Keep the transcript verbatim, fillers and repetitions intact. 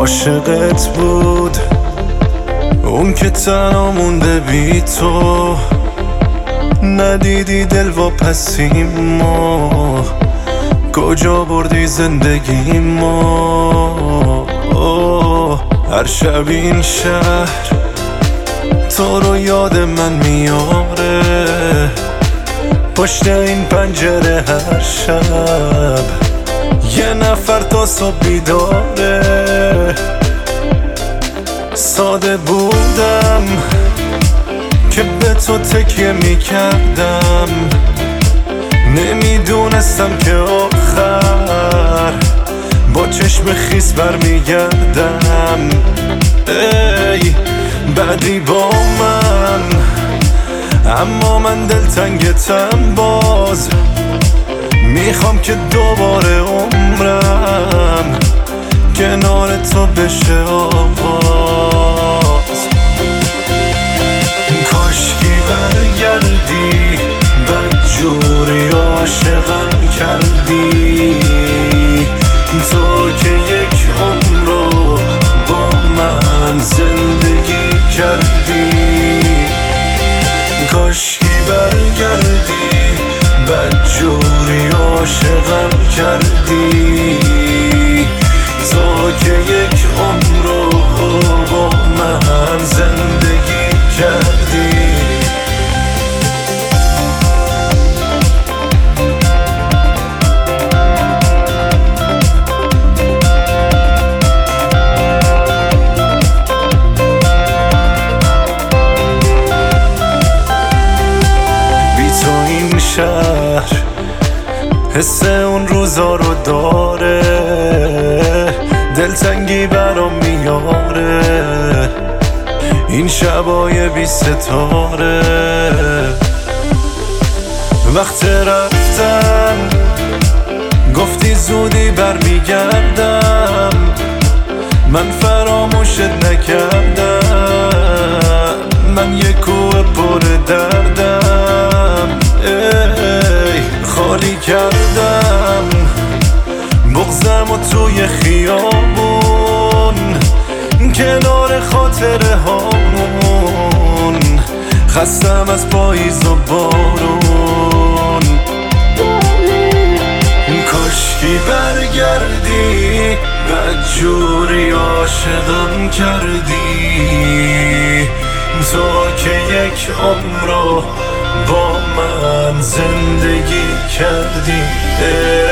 عاشقت بود اون که تنها مونده بی تو، ندیدی دل واپسیمو کجا بردی زندگی ما. هر شب این شهر تو رو یاد من میاره، پشت این پنجره هر شب یه نفر تا صبح بیداره. ساده بودم که به تو تکیه میکردم، نمیدونستم که آخر با چشم خیس برمیگردم. ای بعدی با من، اما من دلتنگتم باز، میخوام که دوباره عمرم کنار تو بشه آغاز. کاشکی برگردی بدجوری عاشقم کردی، تو که یک عمر رو با من زندگی کردی. کاشکی برگردی بدجوری عاشقم کردی، تو که یک عمر رو با من زندگی کردی. شهر حس اون روزا رو داره، دلتنگی برام میاره این شبای بی ستاره. وقت رفتن گفتی زودی برمیگردم، من فراموشت نکردم، من یه کوه پر دردم. ای خالی کردم بغضم و توی خیابون کنار خاطره هامون، خستم از پاییز و بارون. کاشکی برگردی بدجوری عاشقم کردی، تو که یک عمر رو با من زندگی کردی.